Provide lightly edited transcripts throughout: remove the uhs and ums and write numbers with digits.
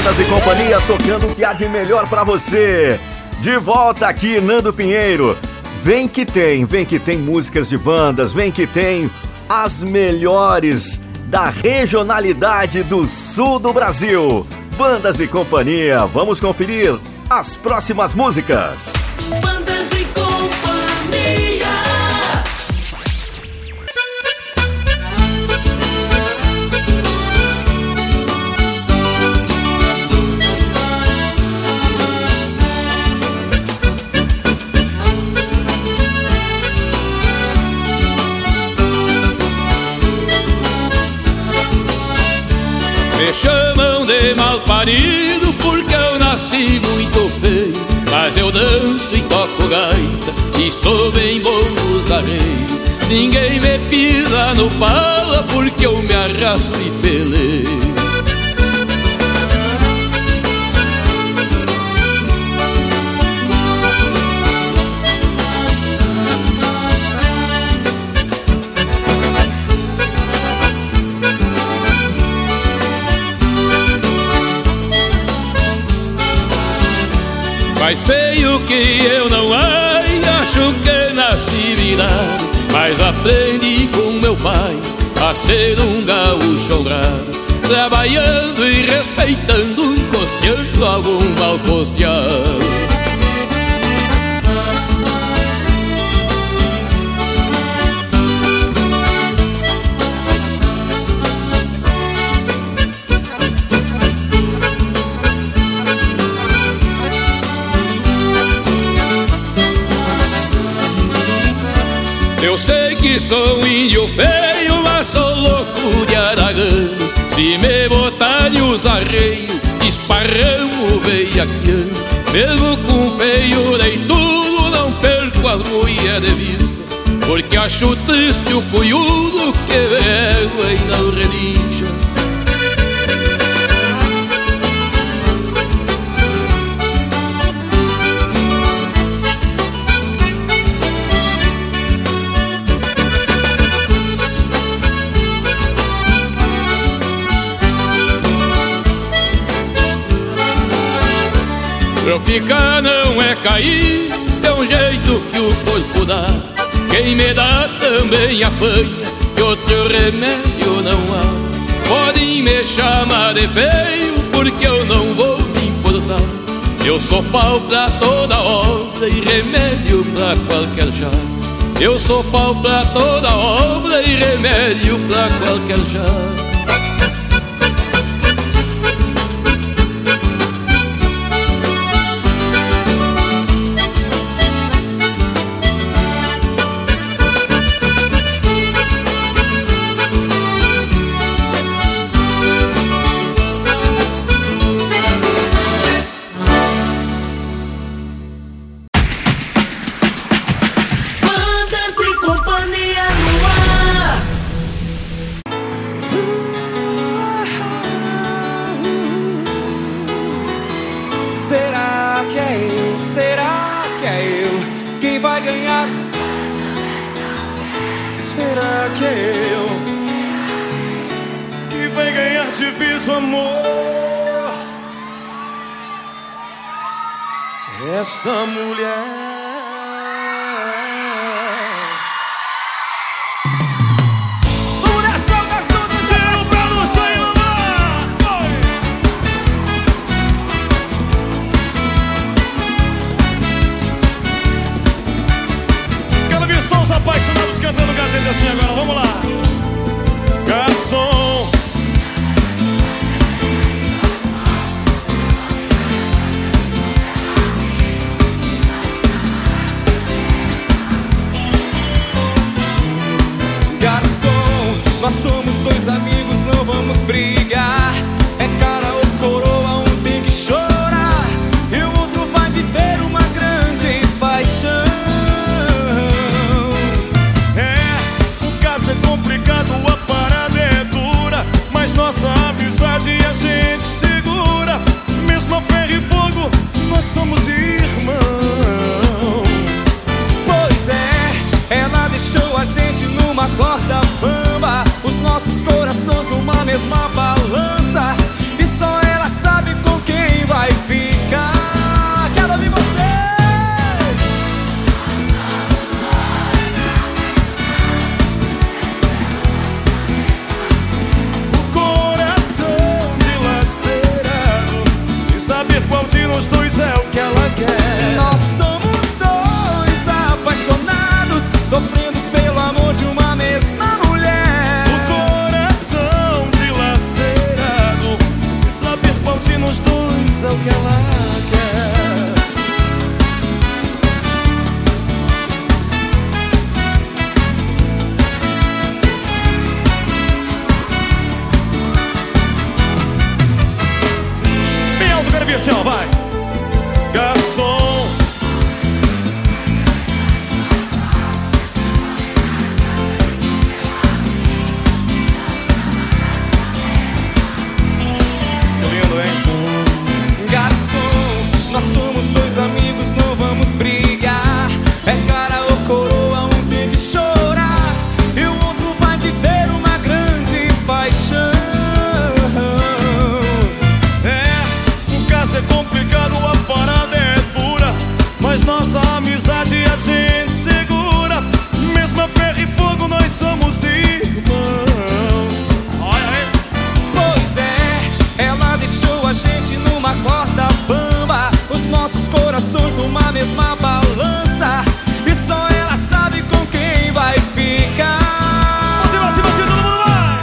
Bandas e Companhia, tocando o que há de melhor pra você. De volta aqui, Nando Pinheiro. Vem que tem músicas de bandas, vem que tem as melhores da regionalidade do sul do Brasil. Bandas e Companhia, vamos conferir as próximas músicas. Bandas e Companhia. Me chamam de mal parido porque eu nasci muito feio, mas eu danço e toco gaita e sou bem bom nos arreios. Ninguém me pisa no pala porque eu me arrasto e peleio. Mais feio que eu não acho que nasci virado, mas aprendi com meu pai a ser um gaúcho honrado, trabalhando e respeitando, costeando algum mal costeado. Eu sei que sou um índio feio, mas sou louco de aragano. Se me botarem os arreios, esparramo veiaquiano. Mesmo com feio nem tudo, não perco as mulheres de vista, porque acho triste o cunhudo que vego e não relincha. Tropicar não é cair, é um jeito que o corpo dá. Quem me dá também apanha, que outro remédio não há. Podem me chamar de feio, porque eu não vou me importar. Eu sou pau pra toda obra e remédio pra qualquer já. Eu sou pau pra toda obra e remédio pra qualquer já. Essa mulher Coração Caçudo, seu pelo sonho no mar. Quero ver só os apaixonados cantando com a gente assim agora, vamos lá. Garçom, nós somos dois amigos, não vamos brigar. É cara ou coroa, um tem que chorar e o outro vai viver uma grande paixão. é, o caso é complicado, a parada é dura, mas nossa amizade a gente segura. Mesmo a ferro e fogo, nós somos irmãos. Pois é, ela deixou a gente numa corda bamba, os nossos corações numa mesma balança, e só ela sabe com aqui assim, ó, vai. Garçom, lindo, hein? Garçom, nós somos dois amigos, não vamos brigar. É cara ou coroa, um tem que chorar e o outro vai viver uma grande paixão. O caso é complicado, a parada é dura, mas nossa amizade a gente segura. Mesmo a ferro e fogo, nós somos irmãos. Olha aí. Pois é, ela deixou a gente numa corda bamba, os nossos corações numa mesma balança, e só ela sabe com quem vai ficar. Você, todo mundo vai!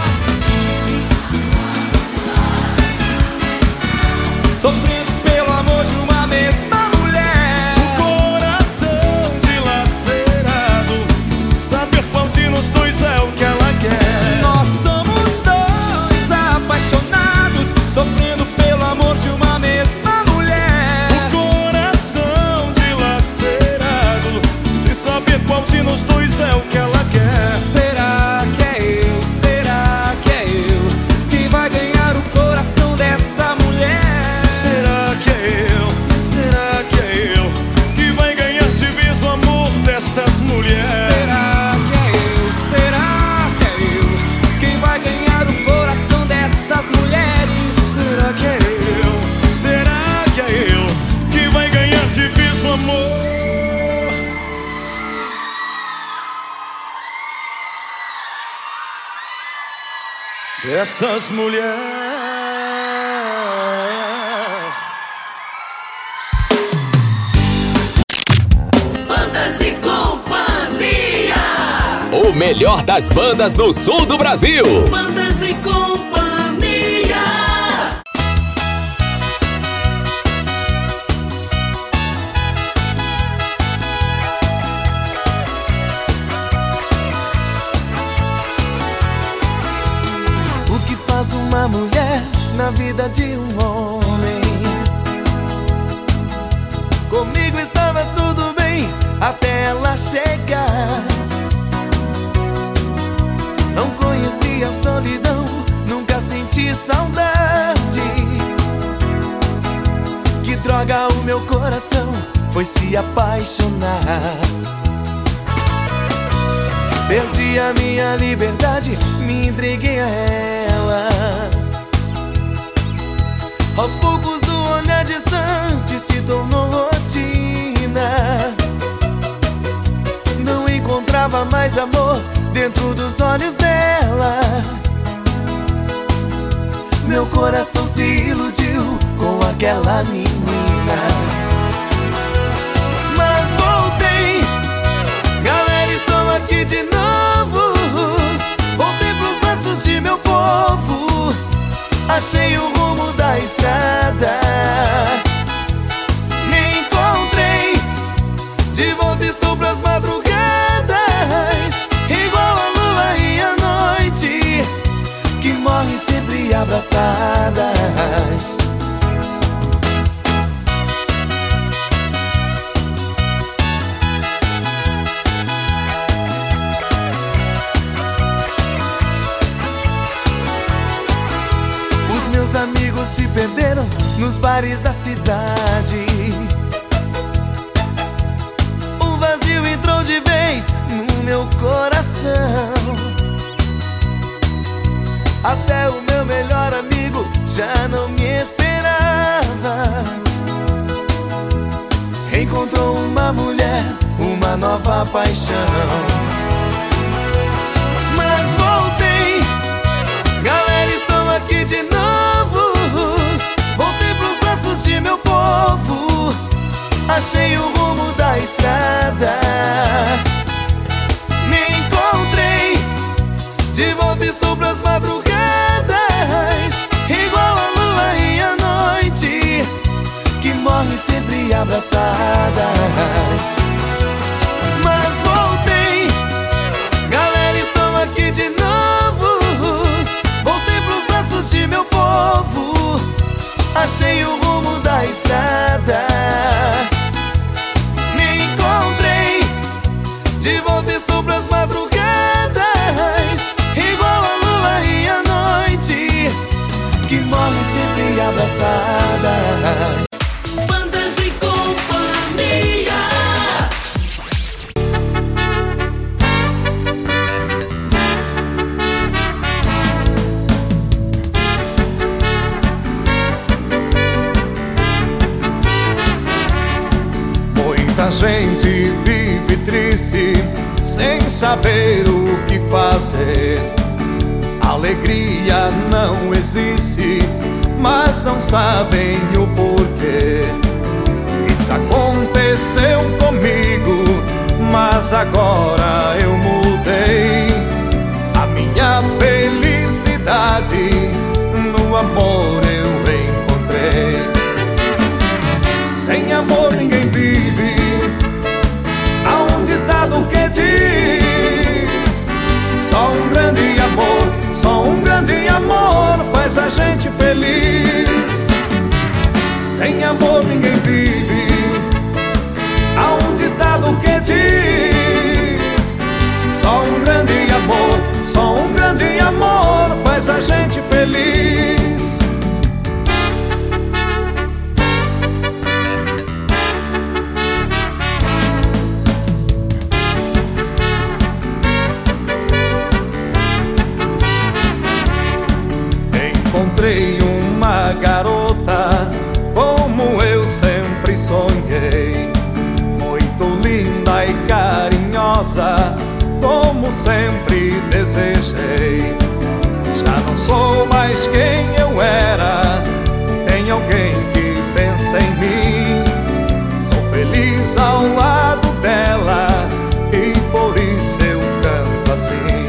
Sofrendo pelo amor de uma mesma mulher. Coração dilacerado, sem saber qual de nós dois é o que ela quer. Nós somos dois apaixonados, sofrendo pelo amor de uma mesma mulher. Coração dilacerado, sem saber qual de nós dois é o que ela quer. Será que é eu? Será que é eu que vai ganhar o coração dessa mulher? Será que é eu? Será que é eu que vai ganhar de vez o amor destas mulheres? Será que é eu? Será que é eu quem vai ganhar o coração dessas mulheres? Será que é eu? Será que é eu que vai ganhar de vez o amor? Dessas mulheres. Bandas e Companhia. O melhor das bandas do sul do Brasil. Bandas e Companhia. O que faz uma mulher na vida de um homem? Comigo estava tudo bem até ela chegar. Não conhecia a solidão, nunca senti saudade. Que droga, o meu coração foi se apaixonar. Perdi a minha liberdade, me entreguei a ela. Aos poucos o olhar distante se tornou rotina. Não encontrava mais amor dentro dos olhos dela. Meu coração se iludiu com aquela menina. Mas voltei, galera, estou aqui de novo. Voltei pros braços de meu povo, achei o rumo da estrada. Me encontrei, de volta estou pras madrugadas, igual a lua e a noite, que morrem sempre abraçadas. Meus amigos se perderam nos bares da cidade. Um vazio entrou de vez no meu coração. Até o meu melhor amigo já não me esperava. Encontrou uma mulher, uma nova paixão. Mas voltei, galera, estou aqui de novo. Voltei pros braços de meu povo, achei o rumo da estrada. Me encontrei, de volta estou pras madrugadas, igual a lua e a noite, que morrem sempre abraçadas. Mas voltei, galera, estou aqui de novo. Voltei pros braços de meu povo, achei o rumo da que morrem sempre abraçadas. Bandas e Companhia. Muita gente vive triste, sem saber o que fazer. Alegria não existe, mas não sabem o porquê. Isso aconteceu comigo, mas agora eu mudei. A minha felicidade no amor eu encontrei. Sem amor ninguém vive. Há um ditado que diz: só um grande amor, só um grande amor faz a gente feliz. Sem amor ninguém vive. Há um ditado que diz: só um grande amor, só um grande amor faz a gente feliz. Encontrei uma garota como eu sempre sonhei, muito linda e carinhosa, como sempre desejei. Já não sou mais quem eu era, tem alguém que pensa em mim. Sou feliz ao lado dela e por isso eu canto assim.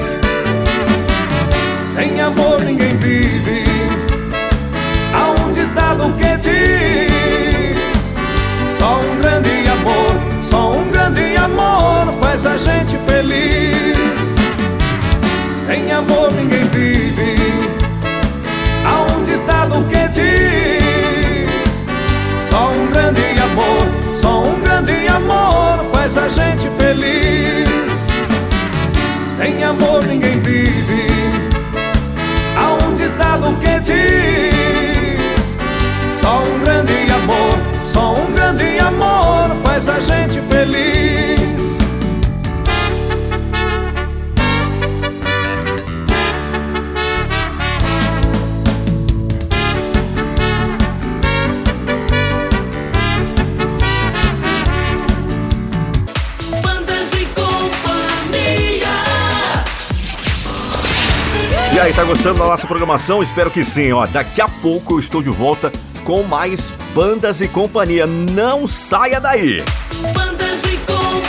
Sem amor ninguém vive. Há um ditado que diz: só um grande amor, só um grande amor faz a gente feliz. Sem amor ninguém vive. Há um ditado que diz: só um grande amor, só um grande amor faz a gente feliz. Sem amor ninguém vive. Há um ditado que diz: só um grande amor, só um grande amor faz a gente feliz. Bandas e Companhia. E aí, tá gostando da nossa programação? Espero que sim, ó. Daqui a pouco eu estou de volta com mais Bandas e Companhia. Não saia daí! Bandas e Companhia.